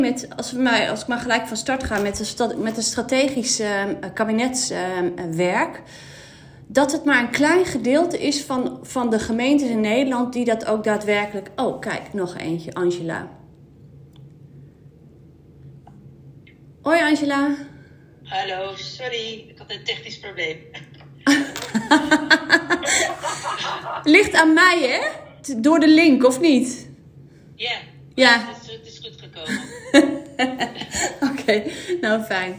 Als ik maar gelijk van start ga met een strategisch kabinetswerk, dat het maar een klein gedeelte is van de gemeentes in Nederland die dat ook daadwerkelijk... Oh, kijk, nog eentje, Angela. Hoi, Angela. Hallo, sorry, ik had een technisch probleem. Ligt aan mij, hè? Door de link, of niet? Ja. Het is goed gekomen. Oké, nou fijn.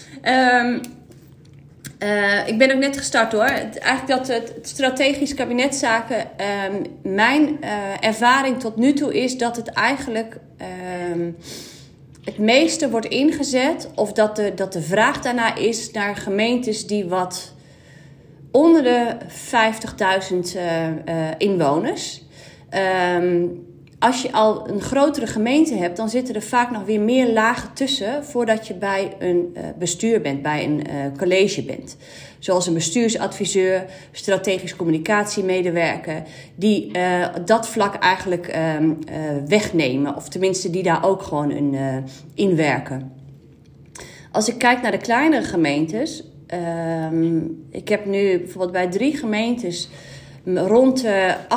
Ik ben ook net gestart hoor. Eigenlijk dat het strategisch kabinetszaken... mijn ervaring tot nu toe is dat het eigenlijk... het meeste wordt ingezet... of dat de vraag daarna is naar gemeentes die wat... onder de 50.000 inwoners. Als je al een grotere gemeente hebt, dan zitten er vaak nog weer meer lagen tussen voordat je bij een bestuur bent, bij een college bent. Zoals een bestuursadviseur, strategisch communicatiemedewerker, die dat vlak eigenlijk wegnemen. Of tenminste die daar ook gewoon in werken. Als ik kijk naar de kleinere gemeentes... ik heb nu bijvoorbeeld bij 3 gemeentes rond 28.000,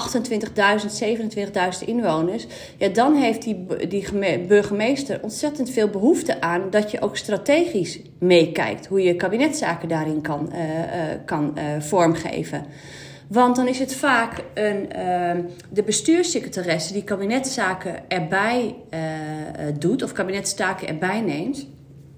27.000 inwoners. Ja, dan heeft die burgemeester ontzettend veel behoefte aan dat je ook strategisch meekijkt. Hoe je kabinetszaken daarin kan vormgeven. Want dan is het vaak de bestuurssecretaresse die kabinetszaken erbij doet. Of kabinetstaken erbij neemt.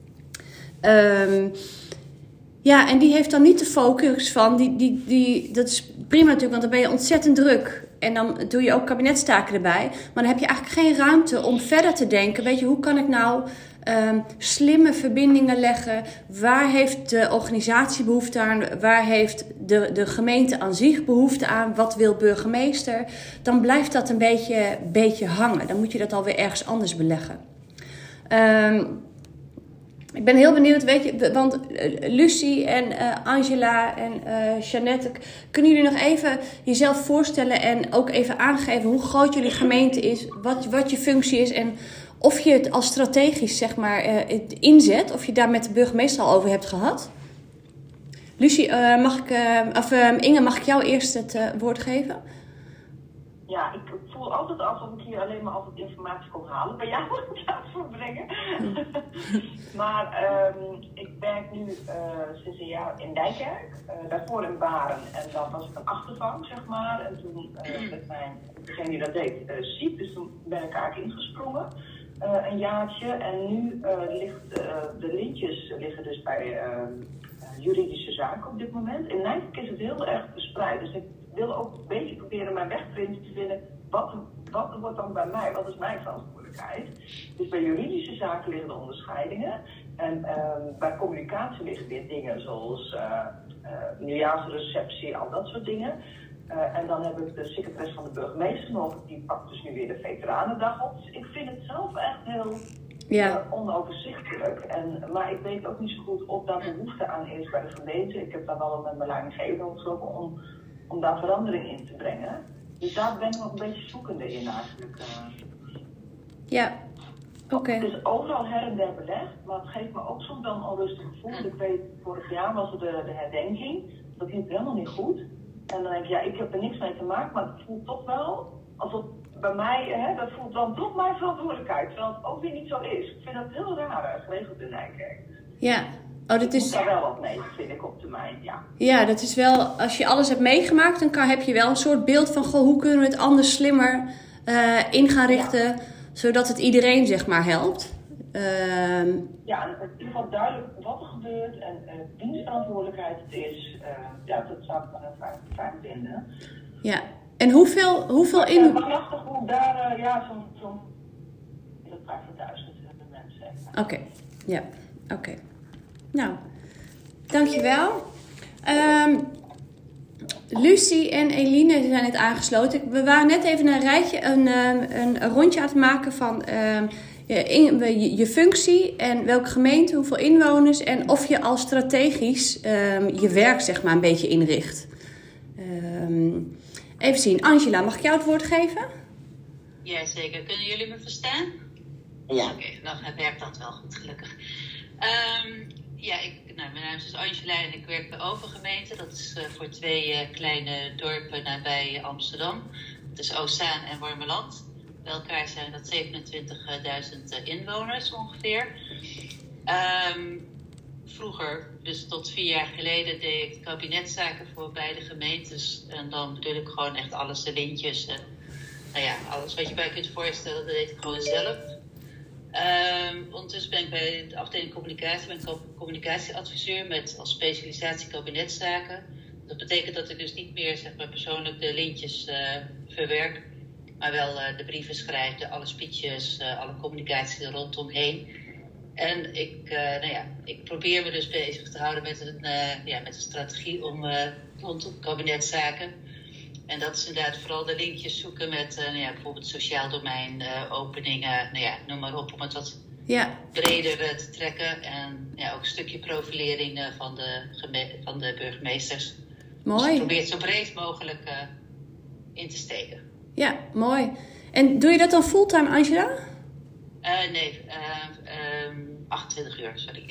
Ja, en die heeft dan niet de focus van, dat is prima natuurlijk, want dan ben je ontzettend druk. En dan doe je ook kabinetstaken erbij. Maar dan heb je eigenlijk geen ruimte om verder te denken. Weet je, hoe kan ik nou slimme verbindingen leggen? Waar heeft de organisatie behoefte aan? Waar heeft de gemeente aan zich behoefte aan? Wat wil burgemeester? Dan blijft dat een beetje hangen. Dan moet je dat alweer ergens anders beleggen. Ik ben heel benieuwd, weet je, want Lucie en Angela en Jeannette, kunnen jullie nog even jezelf voorstellen en ook even aangeven hoe groot jullie gemeente is, wat je functie is en of je het als strategisch, zeg maar, inzet, of je daar met de burgemeester al over hebt gehad? Lucie, Inge, mag ik jou eerst het woord geven? Ja, ik voel altijd alsof ik hier alleen maar altijd informatie kon halen. Bij jou moet ik dat voorbrengen. Maar ik werk nu sinds een jaar in Dijkerk. Daarvoor in Baren. En dan was ik een achtervang, zeg maar. En toen werd degene die dat deed ziek. Dus toen ben ik eigenlijk ingesprongen. Een jaartje. En nu de lintjes liggen dus bij juridische zaken op dit moment. In Nijkerk is het heel erg verspreid. Dus ik wil ook een beetje proberen mijn weg erin te vinden. Wat wordt dan bij mij? Wat is mijn verantwoordelijkheid? Dus bij juridische zaken liggen de onderscheidingen. En bij communicatie liggen weer dingen zoals nieuwjaarsreceptie, al dat soort dingen. En dan heb ik de secretaris van de burgemeester nog. Die pakt dus nu weer de Veteranendag op. Dus ik vind het zelf echt heel onoverzichtelijk. Maar ik weet ook niet zo goed of daar behoefte aan is bij de gemeente. Ik heb daar wel met mijn leidinggever over gesproken om daar verandering in te brengen. Dus daar ben ik nog een beetje zoekende in eigenlijk. Ja, oké. Het is overal her en der belegd, maar het geeft me ook soms wel een onrustig gevoel. Ik weet, vorig jaar was er de herdenking. Dat liep helemaal niet goed. En dan denk ik, ja, ik heb er niks mee te maken, maar het voelt toch wel alsof bij mij, dat voelt dan toch mijn verantwoordelijkheid. Terwijl het ook weer niet zo is. Ik vind dat heel raar geregeld in Nijkerk. Ja. Oh, dat is... Ik moet daar wel wat mee, vind ik, op termijn, ja. Ja, dat is wel... Als je alles hebt meegemaakt, dan heb je wel een soort beeld van... Goh, hoe kunnen we het anders slimmer in gaan richten... zodat het iedereen, zeg maar, helpt. Ja, en in ieder geval duidelijk wat er gebeurt... en wiens verantwoordelijkheid het is. Dat zou ik wel fijn vinden. Ja. En hoeveel in... Het is lastig hoe daar, zo'n 50.000 mensen. Oké, ja. Oké. Nou, dankjewel. Lucie en Eline zijn net aangesloten. We waren net even een rondje aan het maken van je functie en welke gemeente, hoeveel inwoners en of je al strategisch je werk, zeg maar, een beetje inricht. Even zien. Angela, mag ik jou het woord geven? Ja, zeker. Kunnen jullie me verstaan? Ja. Oké, dan werkt dat wel goed, gelukkig. Mijn naam is dus Angela en ik werk bij Overgemeente. Dat is voor 2 kleine dorpen nabij Amsterdam. Dat is Oostzaan en Wormerland. Bij elkaar zijn dat 27.000 inwoners ongeveer. Vroeger, dus tot 4 jaar geleden, deed ik kabinetszaken voor beide gemeentes. En dan bedoel ik gewoon echt alles, de lintjes en alles wat je bij kunt voorstellen, dat deed ik gewoon zelf. Ondertussen ben ik bij de afdeling communicatie, ben ik communicatieadviseur met als specialisatie kabinetszaken. Dat betekent dat ik dus niet meer zeg maar, persoonlijk de lintjes verwerk, maar wel de brieven schrijf, alle speeches, alle communicatie er rondomheen. En ik probeer me dus bezig te houden met een strategie rondom kabinetszaken. En dat is inderdaad vooral de linkjes zoeken met bijvoorbeeld sociaal domein, openingen, noem maar op, om het wat breder te trekken. En ook een stukje profilering van de burgemeesters. Mooi. Dus je probeert zo breed mogelijk in te steken. Ja, mooi. En doe je dat dan fulltime, Angela? Nee, 28 uur, sorry.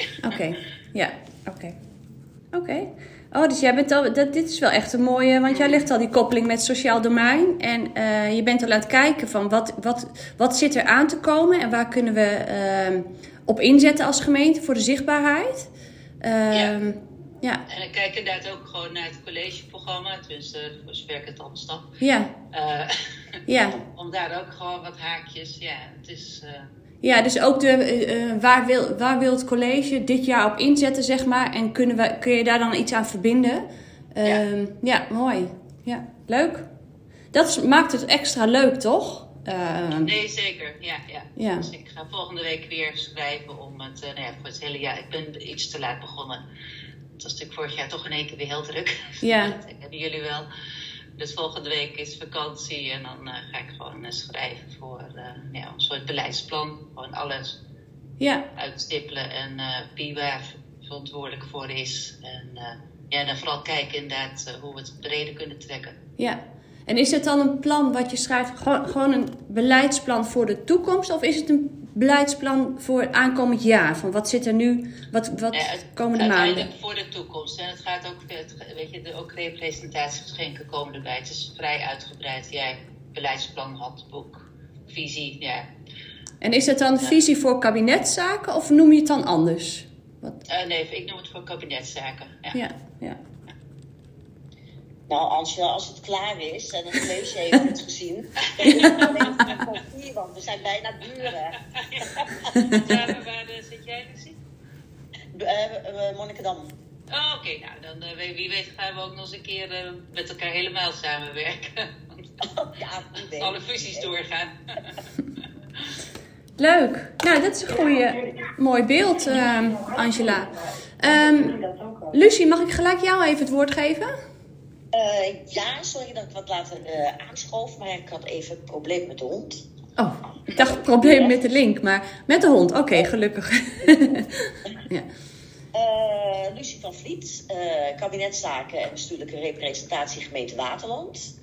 Oké. Oh, dus jij bent dit is wel echt een mooie, want jij legt al die koppeling met sociaal domein. En je bent al aan het kijken van wat zit er aan te komen en waar kunnen we op inzetten als gemeente voor de zichtbaarheid. Ja. En ik kijk inderdaad ook gewoon naar het collegeprogramma, tenminste voor zover ik het al snap. Om daar ook gewoon wat haakjes, het is... Ja, dus ook waar wil het college dit jaar op inzetten, zeg maar. En kun je daar dan iets aan verbinden? Mooi. Ja, leuk. Dat maakt het extra leuk, toch? Nee, zeker. Ja. Dus ik ga volgende week weer schrijven om het, voor het hele jaar. Ik ben iets te laat begonnen. Het was natuurlijk vorig jaar toch in één keer weer heel druk. Ja. Dat kennen jullie wel. Dus volgende week is vakantie en dan ga ik gewoon schrijven voor een soort beleidsplan. Gewoon alles uitstippelen en wie waar verantwoordelijk voor is. En dan vooral kijken inderdaad hoe we het breder kunnen trekken. Ja, en is het dan een plan wat je schrijft, gewoon een beleidsplan voor de toekomst? Of is het een beleidsplan voor aankomend jaar? Van wat zit er nu, wat komende maanden? Uiteindelijk voor de toekomst. En het gaat ook, ook representatiegeschenken komen erbij. Het is vrij uitgebreid. Beleidsplan, handboek, visie, En is het dan visie voor kabinetszaken of noem je het dan anders? Nee, ik noem het voor kabinetszaken. Ja. Nou, Angela, als het klaar is en het college heeft het gezien, dan is het alleen een kopie, want we zijn bijna buren. Waar zit jij nu? Monnikendam. Oh, oké. Nou, dan wie weet gaan we ook nog eens een keer met elkaar helemaal samenwerken. Wie weet. Alle fusies doorgaan. Leuk. Nou, dat is een mooi beeld, Angela. Lucie, mag ik gelijk jou even het woord geven? Sorry dat ik wat later aanschoof, maar ik had even een probleem met de hond. Oh, ik dacht een probleem met de link, maar met de hond. Oké, gelukkig. Ja. Lucie van Vliet, kabinetszaken en bestuurlijke representatie gemeente Waterland.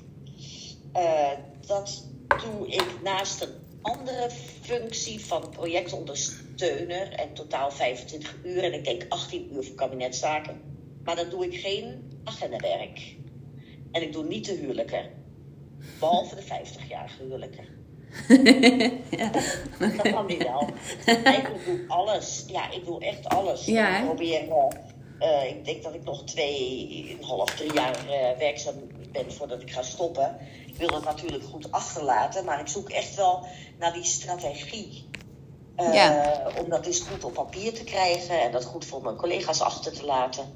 Dat doe ik naast een andere functie van projectondersteuner en totaal 25 uur en ik denk 18 uur voor kabinetszaken. Maar dan doe ik geen agendawerk. En ik doe niet de huwelijken. Behalve de 50-jarige huwelijken. Dat kan niet wel. Eigenlijk doe ik alles. Ja, ik doe echt alles. Ja, ik probeer... ik denk dat ik nog 2,5, 3 jaar werkzaam ben voordat ik ga stoppen. Ik wil het natuurlijk goed achterlaten. Maar ik zoek echt wel naar die strategie. Om dat eens goed op papier te krijgen. En dat goed voor mijn collega's achter te laten.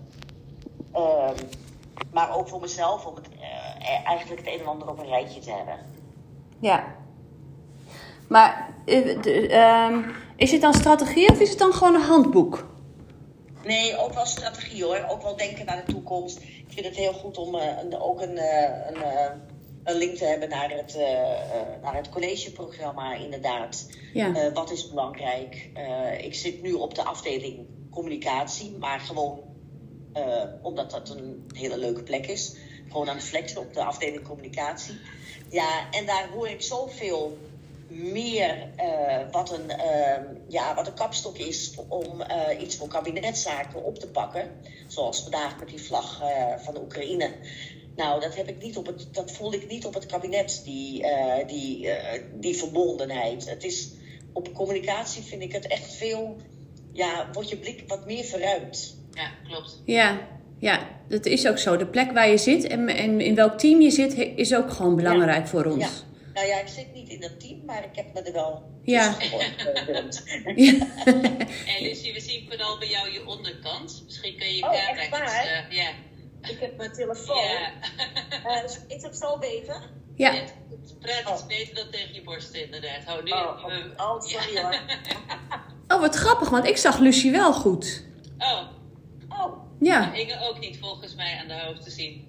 Maar ook voor mezelf. Om het, eigenlijk het een en ander op een rijtje te hebben. Ja. Maar is het dan strategie of is het dan gewoon een handboek? Nee, ook wel strategie hoor. Ook wel denken naar de toekomst. Ik vind het heel goed om ook een link te hebben naar het collegeprogramma inderdaad. Ja. Wat is belangrijk? Ik zit nu op de afdeling communicatie, maar gewoon omdat dat een hele leuke plek is. Gewoon aan het flexen op de afdeling communicatie. Ja, en daar hoor ik zoveel meer wat een kapstok is om iets voor kabinetszaken op te pakken. Zoals vandaag met die vlag van de Oekraïne. Nou, dat voel ik niet op het kabinet, die verbondenheid. Het is, op communicatie vind ik het echt veel, wordt je blik wat meer verruimd. Ja, klopt. Ja, dat is ook zo. De plek waar je zit en in welk team je zit, is ook gewoon belangrijk voor ons. Ja. Nou ja, ik zit niet in dat team, maar ik heb me er wel tussen gehoord. En Lucie, we zien vooral bij jou je onderkant. Misschien kun je je camera camera iets... Ik heb mijn telefoon. Ja. Is het zo beter? Ja. Het praat iets beter dan tegen je borst, inderdaad. Hou nu. Sorry hoor. Oh, wat grappig, want ik zag Lucie wel goed. Oh. Ja. Inge ook niet volgens mij aan de hoofd te zien.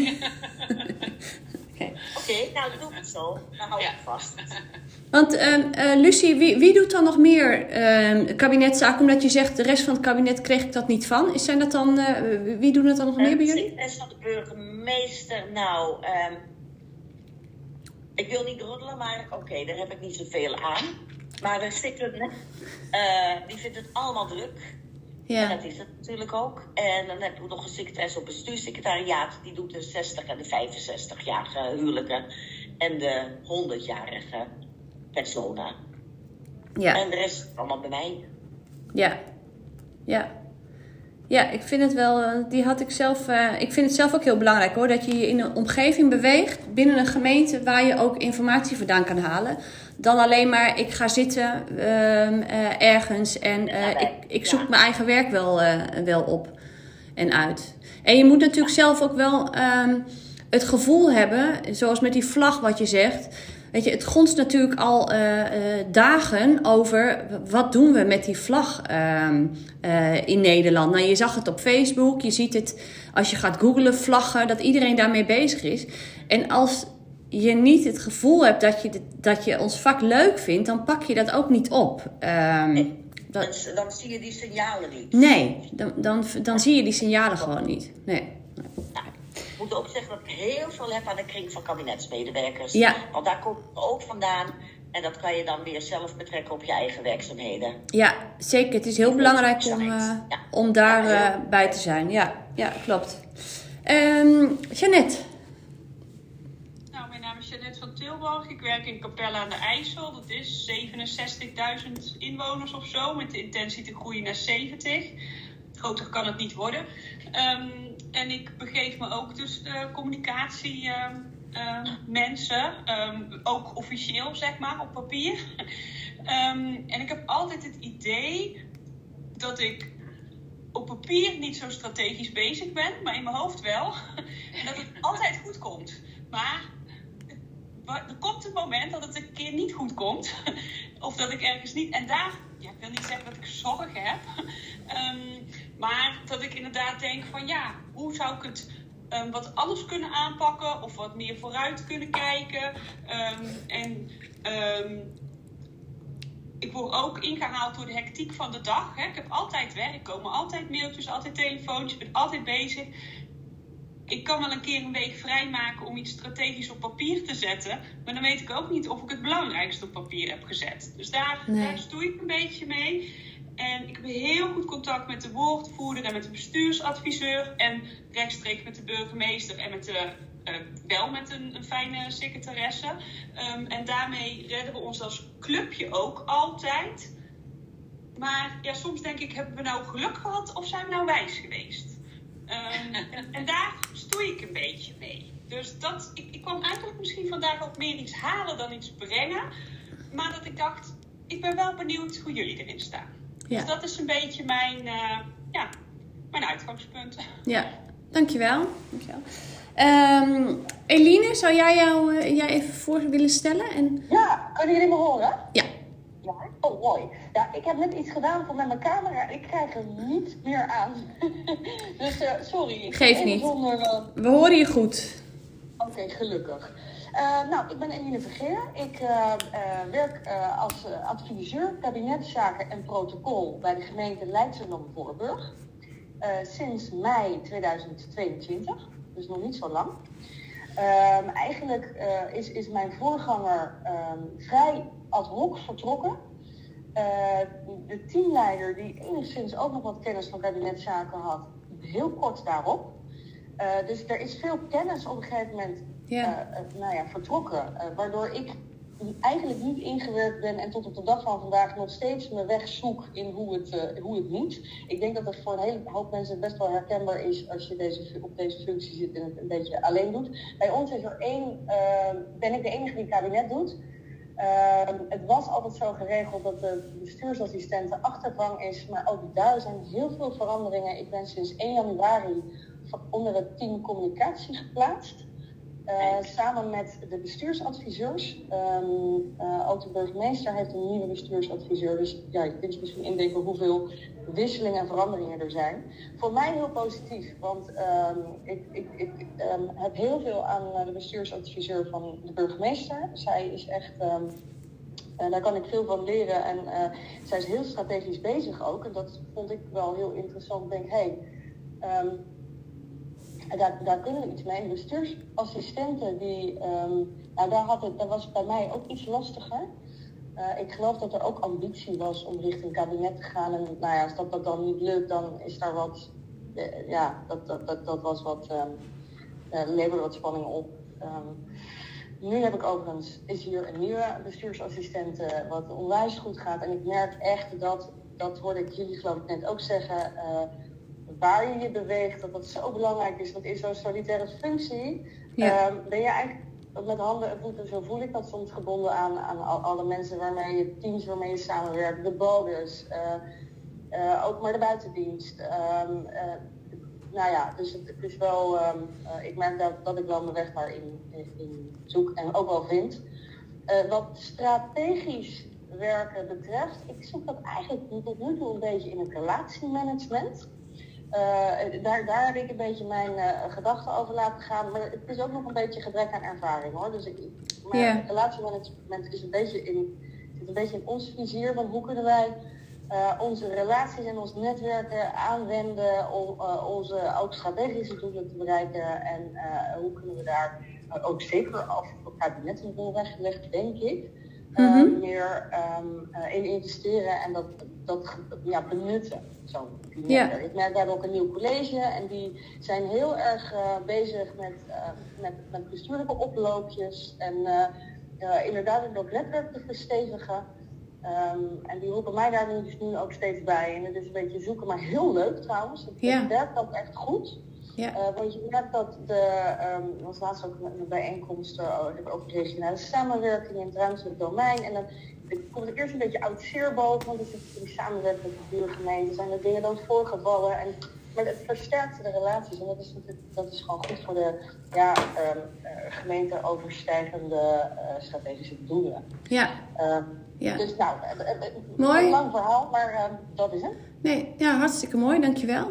Oké, nou doe ik het zo. Dan hou ik het vast. Want Lucie, wie doet dan nog meer kabinetszaken? Omdat je zegt, de rest van het kabinet kreeg ik dat niet van. Zijn dat dan, wie doen het dan nog meer bij jullie? De rest van de burgemeester, ik wil niet roddelen, maar oké, daar heb ik niet zoveel aan. Maar die vindt het allemaal druk. Ja. En dat is het natuurlijk ook. En dan hebben we nog een secretaris op bestuurssecretariaat. Die doet de 60 en de 65-jarige huwelijken. En de 100-jarige personen. Ja. En de rest allemaal bij mij. Ja, ik vind het wel, ik vind het zelf ook heel belangrijk hoor. Dat je je in een omgeving beweegt binnen een gemeente waar je ook informatie vandaan kan halen. Dan alleen maar, ik ga zitten ergens en ik zoek mijn eigen werk wel op en uit. En je moet natuurlijk zelf ook wel het gevoel hebben, zoals met die vlag wat je zegt. Weet je, het gonst natuurlijk al dagen over wat doen we met die vlag in Nederland. Nou, je zag het op Facebook, je ziet het als je gaat googlen vlaggen, dat iedereen daarmee bezig is. En als je niet het gevoel hebt dat je ons vak leuk vindt, dan pak je dat ook niet op. Dan zie je die signalen niet. Nee, dan zie je die signalen gewoon niet. Nee. Ik moet ook zeggen dat ik heel veel heb aan de kring van kabinetsmedewerkers. Ja. Want daar komt het ook vandaan. En dat kan je dan weer zelf betrekken op je eigen werkzaamheden. Ja, zeker. Het is heel belangrijk om daar bij te zijn. Ja, klopt. Jeannette. Nou, mijn naam is Jeannette van Tilburg. Ik werk in Capelle aan de IJssel. Dat is 67.000 inwoners of zo. Met de intentie te groeien naar 70. Groter kan het niet worden. En ik begeef me ook tussen de communicatie mensen. Ook officieel, zeg maar, op papier. En ik heb altijd het idee dat ik op papier niet zo strategisch bezig ben, maar in mijn hoofd wel. En dat het altijd goed komt. Maar er komt een moment dat het een keer niet goed komt. Of dat ik ergens niet... En daar... Ja, ik wil niet zeggen dat ik zorg heb. Maar dat ik inderdaad denk van hoe zou ik het wat anders kunnen aanpakken? Of wat meer vooruit kunnen kijken? Ik word ook ingehaald door de hectiek van de dag. Hè. Ik heb altijd werk, komen altijd mailtjes, altijd telefoontjes, ik ben altijd bezig. Ik kan wel een keer een week vrijmaken om iets strategisch op papier te zetten. Maar dan weet ik ook niet of ik het belangrijkste op papier heb gezet. Dus daar stoei ik een beetje mee. En ik heb heel goed contact met de woordvoerder en met de bestuursadviseur. En rechtstreeks met de burgemeester en wel met een fijne secretaresse. En daarmee redden we ons als clubje ook altijd. Maar soms denk ik, hebben we nou geluk gehad of zijn we nou wijs geweest? En daar stoei ik een beetje mee. Dus ik kwam eigenlijk misschien vandaag ook meer iets halen dan iets brengen. Maar dat ik dacht, ik ben wel benieuwd hoe jullie erin staan. Ja. Dus dat is een beetje mijn uitgangspunt. Ja, dankjewel. Eline, zou jij even voor willen stellen? Ja, kunnen jullie me horen? Ja. Oh, mooi. Ja, ik heb net iets gedaan van met mijn camera. Ik krijg er niet meer aan. Dus sorry. Geeft niet. We horen je goed. Oké, gelukkig. Ik ben Eline Vergeer. Ik werk als adviseur kabinetszaken en protocol bij de gemeente Leidschendam-Voorburg. Sinds mei 2022, dus nog niet zo lang. Eigenlijk is mijn voorganger vrij ad hoc vertrokken. De teamleider, die enigszins ook nog wat kennis van kabinetszaken had, heel kort daarop. Dus er is veel kennis op een gegeven moment vertrokken. Waardoor ik eigenlijk niet ingewerkt ben en tot op de dag van vandaag nog steeds mijn weg zoek in hoe het moet. Ik denk dat het voor een hele hoop mensen best wel herkenbaar is als je op deze functie zit en het een beetje alleen doet. Bij ons is er ben ik de enige die het kabinet doet. Het was altijd zo geregeld dat de bestuursassistenten achterrang is, maar ook daar zijn heel veel veranderingen. Ik ben sinds 1 januari onder het team communicatie geplaatst. Samen met de bestuursadviseurs. Ook de burgemeester heeft een nieuwe bestuursadviseur. Dus ja, je kunt je misschien indenken hoeveel wisselingen en veranderingen er zijn. Voor mij heel positief, want ik heb heel veel aan de bestuursadviseur van de burgemeester. Zij is echt, daar kan ik veel van leren en zij is heel strategisch bezig ook. En dat vond ik wel heel interessant. Ik denk, daar kunnen we iets mee. De bestuursassistenten, dat was bij mij ook iets lastiger. Ik geloof dat er ook ambitie was om richting kabinet te gaan. En als dat dan niet lukt, dan is daar wat... dat was wat... leverde wat spanning op. Nu heb ik overigens... is hier een nieuwe bestuursassistent wat onwijs goed gaat. En ik merk echt dat hoorde ik jullie geloof ik net ook zeggen... waar je beweegt, dat zo belangrijk is. Want in zo'n solitaire functie ben je eigenlijk met handen en voeten, zo voel ik dat soms, gebonden aan alle mensen waarmee je teams waarmee je samenwerkt, de bodes, ook maar de buitendienst. Dus het is wel, ik merk dat ik wel mijn weg daarin zoek en ook wel vind. Wat strategisch werken betreft, ik zoek dat eigenlijk tot nu toe een beetje in het relatiemanagement. Daar heb ik een beetje mijn gedachten over laten gaan. Maar het is ook nog een beetje gebrek aan ervaring hoor. Dus relatiemanagement is zit een beetje in ons vizier. Van hoe kunnen wij onze relaties en ons netwerken aanwenden om onze ook strategische doelen te bereiken. En hoe kunnen we daar ook zeker als het kabinet een rol weggelegd, denk ik. Meer in investeren en dat benutten. Ik merk daar ook een nieuw college en die zijn heel erg bezig met bestuurlijke oploopjes en inderdaad ook netwerk te verstevigen. En die roepen mij daar nu ook steeds bij. En het is een beetje zoeken, maar heel leuk trouwens. Het werkt ook echt goed. Want je merkt dat was laatst ook een bijeenkomst over regionale samenwerking in het ruimtelijk domein. En dan komt er eerst een beetje oud zeer boven, want er zit die samenwerking met de buurgemeente, zijn er dingen dan voorgevallen. Maar het versterkt de relaties en dat is gewoon goed voor de gemeenteoverstijgende strategische doelen. Dus mooi. Een lang verhaal, maar dat is het. Nee, ja, hartstikke mooi, dankjewel.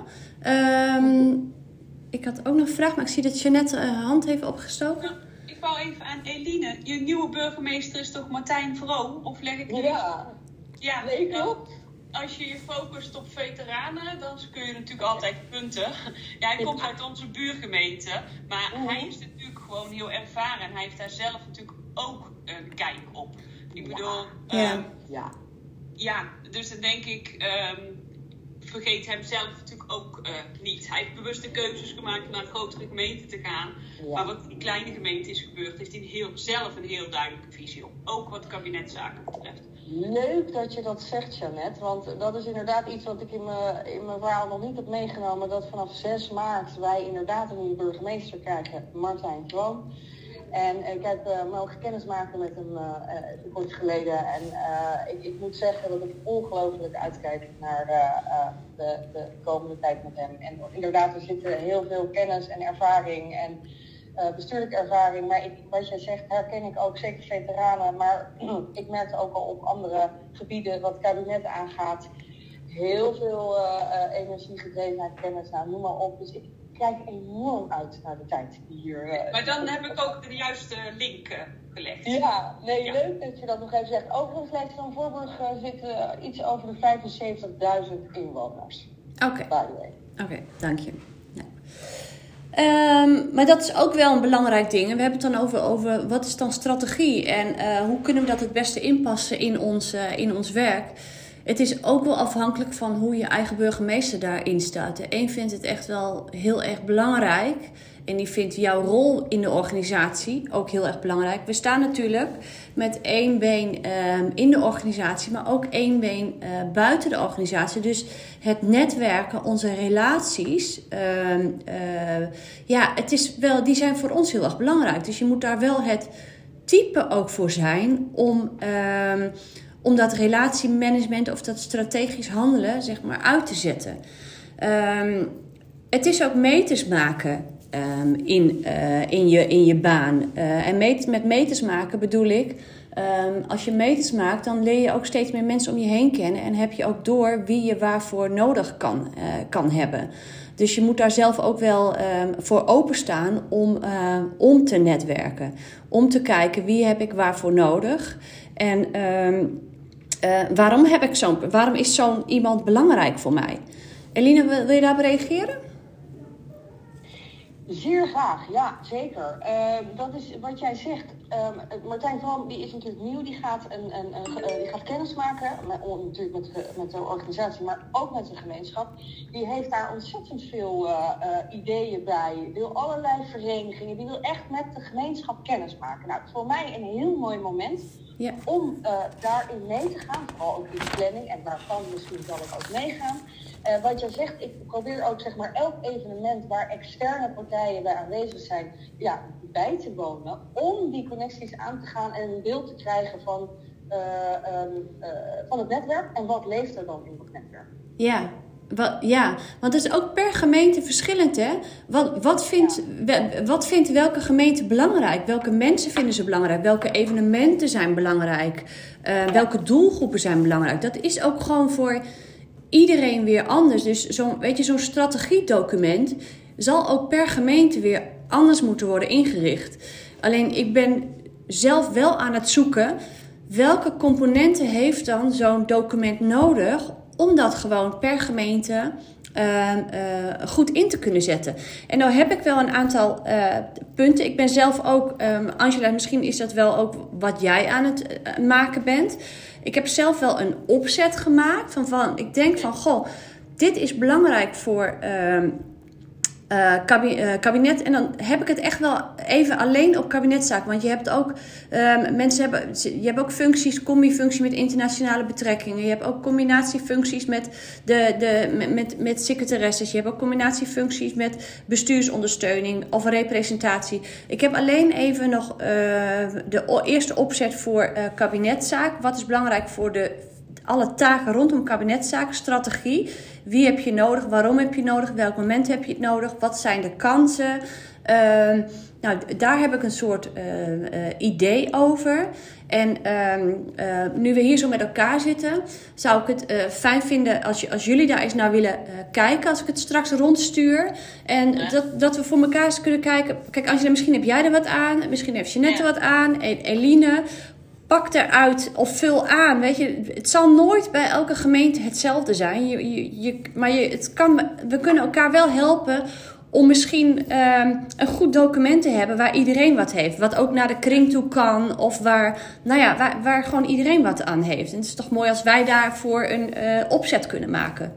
Ik had ook nog een vraag, maar ik zie dat Jeannette hand heeft opgestoken. Ik wou even aan Eline. Je nieuwe burgemeester is toch Martijn Vroom? Of leg ik nu... Ja, nee, klopt. Als je je focust op veteranen, dan kun je natuurlijk altijd punten. Ja, hij komt uit onze buurgemeente, maar hij is natuurlijk gewoon heel ervaren. En hij heeft daar zelf natuurlijk ook een kijk op. Ik bedoel... Dus dan denk ik... vergeet hem zelf natuurlijk ook niet. Hij heeft bewuste keuzes gemaakt om naar een grotere gemeente te gaan. Ja. Maar wat in die kleine gemeente is gebeurd, heeft hij zelf een heel duidelijke visie op. Ook wat kabinetszaken betreft. Leuk dat je dat zegt, Jeannette. Want dat is inderdaad iets wat ik in mijn verhaal nog niet heb meegenomen. Dat vanaf 6 maart wij inderdaad een nieuwe burgemeester krijgen, Martijn Vroom. En ik heb mogen kennismaken met hem kort geleden. En ik moet zeggen dat ik ongelooflijk uitkijk naar de komende tijd met hem. En inderdaad, er zit heel veel kennis en ervaring en bestuurlijke ervaring. Maar wat jij zegt herken ik ook, zeker veteranen. Maar ik merkte ook al op andere gebieden wat het kabinet aangaat. Heel veel energie, gedrevenheid, kennis, noem maar op. Dus ik kijk enorm uit naar de tijd die hier... maar dan heb ik ook de juiste link gelegd. Ja, leuk dat je dat nog even zegt. Overigens, Leidse van Voorburg zitten iets over de 75.000 inwoners. Oké, dank je. Ja. Maar dat is ook wel een belangrijk ding. We hebben het dan over wat is dan strategie en hoe kunnen we dat het beste inpassen in ons werk. Het is ook wel afhankelijk van hoe je eigen burgemeester daarin staat. De een vindt het echt wel heel erg belangrijk. En die vindt jouw rol in de organisatie ook heel erg belangrijk. We staan natuurlijk met 1 been in de organisatie, maar ook 1 been buiten de organisatie. Dus het netwerken, onze relaties, die zijn voor ons heel erg belangrijk. Dus je moet daar wel het type ook voor zijn om dat relatiemanagement of dat strategisch handelen zeg maar uit te zetten. Het is ook meters maken in je baan. En met meters maken bedoel ik, als je meters maakt, dan leer je ook steeds meer mensen om je heen kennen en heb je ook door wie je waarvoor nodig kan hebben. Dus je moet daar zelf ook wel voor openstaan om te netwerken. Om te kijken wie heb ik waarvoor nodig. En waarom is zo'n iemand belangrijk voor mij? Eline, wil je daarop reageren? Zeer graag, ja, zeker. Dat is wat jij zegt. Martijn Vroom die is natuurlijk nieuw, die gaat kennis maken, natuurlijk met de organisatie, maar ook met de gemeenschap. Die heeft daar ontzettend veel ideeën bij, die wil allerlei verenigingen, die wil echt met de gemeenschap kennis maken. Nou, voor mij een heel mooi moment om daarin mee te gaan, vooral ook in de planning en waarvan misschien zal ik ook meegaan. Wat jij zegt, ik probeer ook zeg maar elk evenement waar externe partijen bij aanwezig zijn, bij te wonen. Om die connecties aan te gaan en een beeld te krijgen van het netwerk. En wat leeft er dan in het netwerk? Ja, want het is ook per gemeente verschillend, hè? Wat vindt welke gemeente belangrijk? Welke mensen vinden ze belangrijk? Welke evenementen zijn belangrijk? Welke doelgroepen zijn belangrijk? Dat is ook gewoon voor iedereen weer anders. Dus zo'n strategiedocument zal ook per gemeente weer anders moeten worden ingericht. Alleen ik ben zelf wel aan het zoeken welke componenten heeft dan zo'n document nodig om dat gewoon per gemeente goed in te kunnen zetten. En nou heb ik wel een aantal punten. Ik ben zelf ook, Angela, misschien is dat wel ook wat jij aan het maken bent. Ik heb zelf wel een opzet gemaakt van ik denk van, goh, dit is belangrijk voor kabinet. En dan heb ik het echt wel even alleen op kabinetszaken. Want je hebt ook je hebt ook functies, combi-functie met internationale betrekkingen. Je hebt ook combinatiefuncties met met secretaresses. Je hebt ook combinatiefuncties met bestuursondersteuning of representatie. Ik heb alleen even nog de eerste opzet voor kabinetszaak. Wat is belangrijk voor alle taken rondom kabinetszaken, strategie. Wie heb je nodig? Waarom heb je nodig? Welk moment heb je het nodig? Wat zijn de kansen? Daar heb ik een soort idee over. En nu we hier zo met elkaar zitten, zou ik het fijn vinden als jullie daar eens naar willen kijken. Als ik het straks rondstuur. En dat we voor elkaar eens kunnen kijken. Kijk, Angela, misschien heb jij er wat aan. Misschien heeft Jeanette er wat aan. Eline, pak eruit of vul aan. Weet je, het zal nooit bij elke gemeente hetzelfde zijn. We kunnen elkaar wel helpen om misschien een goed document te hebben waar iedereen wat heeft. Wat ook naar de kring toe kan. Of waar gewoon iedereen wat aan heeft. En het is toch mooi als wij daarvoor een opzet kunnen maken.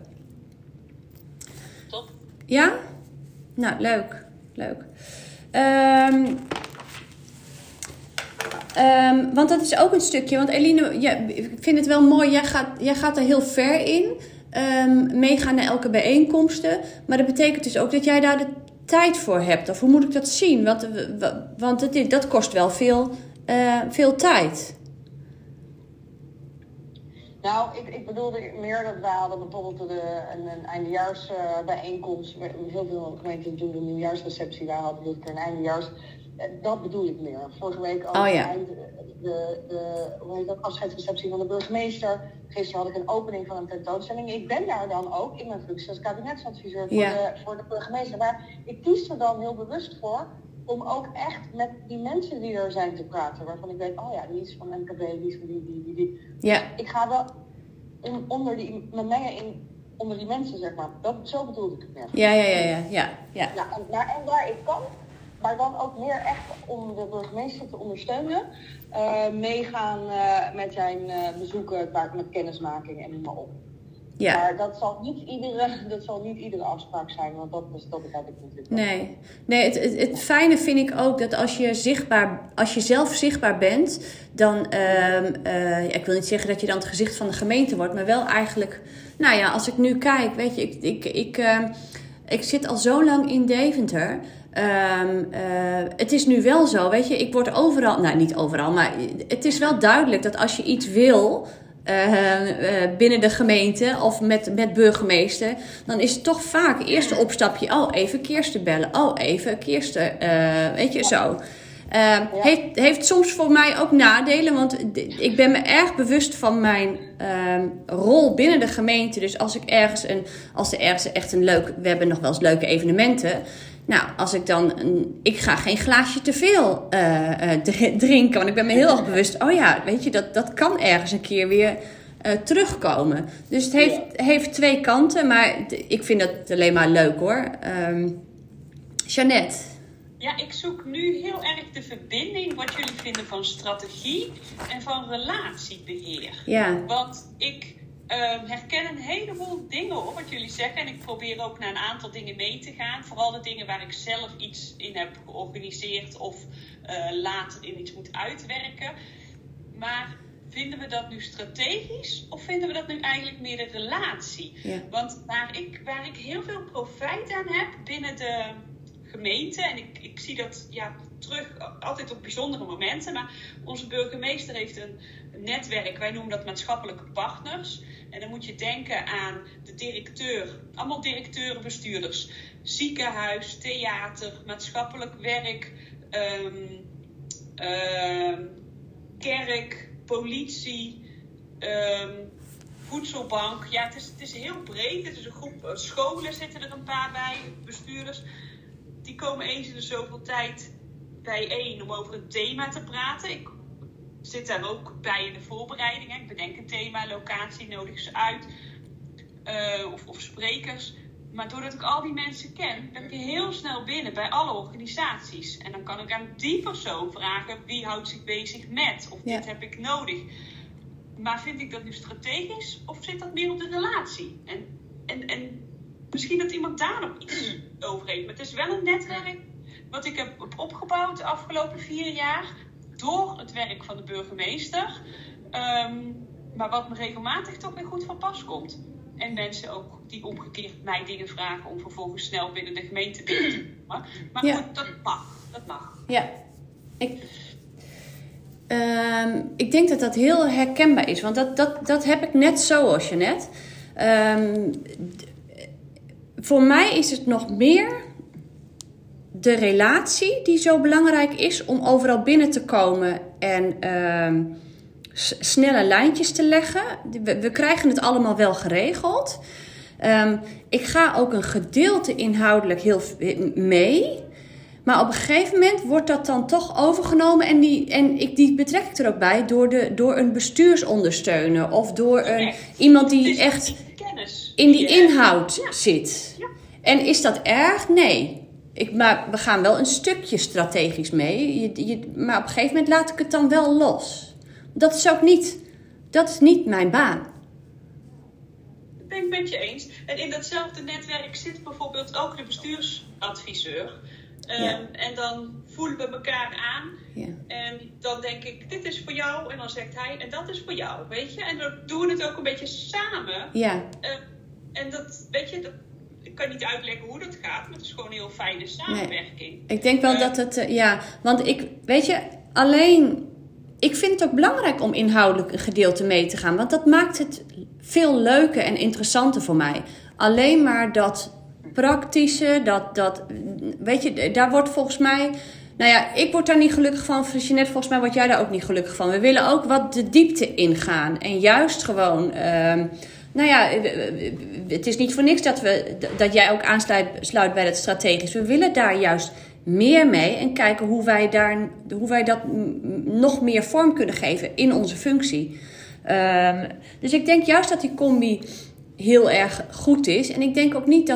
Top. Ja? Nou, leuk. Want dat is ook een stukje. Want Eline, ik vind het wel mooi. Jij gaat er heel ver in. Meegaan naar elke bijeenkomsten. Maar dat betekent dus ook dat jij daar de tijd voor hebt. Of hoe moet ik dat zien? Want dat kost wel veel tijd. Nou, ik bedoelde meer dat wij hadden bijvoorbeeld een eindejaarsbijeenkomst. Heel veel gemeenten doen een nieuwjaarsreceptie. Wij hadden dus een eindejaars. Dat bedoel ik meer. Vorige week ook de afscheidsreceptie van de burgemeester. Gisteren had ik een opening van een tentoonstelling. Ik ben daar dan ook in mijn functie als kabinetsadviseur voor de burgemeester. Maar ik kies er dan heel bewust voor om ook echt met die mensen die er zijn te praten. Waarvan ik weet, die is van MKB, die is van die. Ja. Ik ga wel me mengen in onder die mensen, zeg maar. Zo bedoelde ik het net. Ja. En waar ik kan, maar dan ook meer echt om de burgemeester te ondersteunen, meegaan met zijn bezoeken, vaak met kennismaking en noem maar op. Ja. Maar dat zal niet iedere afspraak zijn, want dat begrijp ik natuurlijk. Nee, het fijne vind ik ook dat als je zelf zichtbaar bent, dan, ik wil niet zeggen dat je dan het gezicht van de gemeente wordt, maar wel eigenlijk, nou ja, als ik nu kijk, weet je, ik zit al zo lang in Deventer. Het is nu wel zo, weet je, ik word overal, nou niet overal, maar het is wel duidelijk dat als je iets wil binnen de gemeente of met burgemeester, dan is het toch vaak eerste opstapje, even Kirsten bellen, even Kirsten, weet je, zo. Heeft soms voor mij ook nadelen, want ik ben me erg bewust van mijn rol binnen de gemeente. Dus als er ergens echt we hebben nog wel eens leuke evenementen. Nou, als ik dan, ik ga geen glaasje te veel drinken, want ik ben me heel erg bewust, weet je, dat kan ergens een keer weer terugkomen. Dus het heeft twee kanten, maar ik vind het alleen maar leuk hoor. Jeannette. Ja, ik zoek nu heel erg de verbinding wat jullie vinden van strategie en van relatiebeheer. Ja. Want ik herken een heleboel dingen op wat jullie zeggen. En ik probeer ook naar een aantal dingen mee te gaan. Vooral de dingen waar ik zelf iets in heb georganiseerd of later in iets moet uitwerken. Maar vinden we dat nu strategisch of vinden we dat nu eigenlijk meer de relatie? Ja. Want waar ik heel veel profijt aan heb binnen de gemeente, en ik zie dat terug altijd op bijzondere momenten, maar onze burgemeester heeft een netwerk, wij noemen dat maatschappelijke partners. En dan moet je denken aan de directeur, allemaal directeuren, bestuurders, ziekenhuis, theater, maatschappelijk werk, kerk, politie, voedselbank. Ja, het is heel breed. Het is een groep scholen, zitten er een paar bij, bestuurders. Die komen eens in de zoveel tijd bijeen om over een thema te praten. Ik zit daar ook bij in de voorbereiding. Ik bedenk een thema, locatie, nodig ze uit. Of sprekers. Maar doordat ik al die mensen ken, ben ik heel snel binnen bij alle organisaties. En dan kan ik aan die persoon vragen, wie houdt zich bezig met? Of dit heb ik nodig. Maar vind ik dat nu strategisch? Of zit dat meer op de relatie? En misschien dat iemand daar nog iets over heeft. Maar het is wel een netwerk wat ik heb opgebouwd de afgelopen 4 jaar. Door het werk van de burgemeester. Maar wat me regelmatig toch weer goed van pas komt. En mensen ook die omgekeerd mij dingen vragen om vervolgens snel binnen de gemeente binnen te komen. Maar goed, dat mag. Ja, ik denk dat dat heel herkenbaar is. Want dat heb ik net zoals Jeannette. Voor mij is het nog meer de relatie die zo belangrijk is om overal binnen te komen en snelle lijntjes te leggen. We krijgen het allemaal wel geregeld. Ik ga ook een gedeelte inhoudelijk heel mee. Maar op een gegeven moment wordt dat dan toch overgenomen. En die betrek ik er ook bij door een bestuursondersteuner. Of door iemand die echt in die inhoud zit. Ja. En is dat erg? Nee. Maar we gaan wel een stukje strategisch mee. Maar op een gegeven moment laat ik het dan wel los. Dat is niet mijn baan. Ik ben het met je eens. En in datzelfde netwerk zit bijvoorbeeld ook de bestuursadviseur. En dan voelen we elkaar aan. Ja. En dan denk ik, dit is voor jou. En dan zegt hij, en dat is voor jou. Weet je? En dan doen we het ook een beetje samen. Ja. En dat, weet je, ik kan niet uitleggen hoe dat gaat. Maar het is gewoon een heel fijne samenwerking. Nee. Ik denk wel dat het, want ik vind het ook belangrijk om inhoudelijk een gedeelte mee te gaan. Want dat maakt het veel leuker en interessanter voor mij. Alleen maar dat praktische, weet je, daar wordt volgens mij, ik word daar niet gelukkig van. Jeannette, volgens mij word jij daar ook niet gelukkig van. We willen ook wat de diepte ingaan. En juist gewoon, het is niet voor niks dat jij ook aansluit bij het strategisch. We willen daar juist meer mee en kijken hoe wij dat nog meer vorm kunnen geven in onze functie. Dus ik denk juist dat die combi heel erg goed is. En ik denk ook niet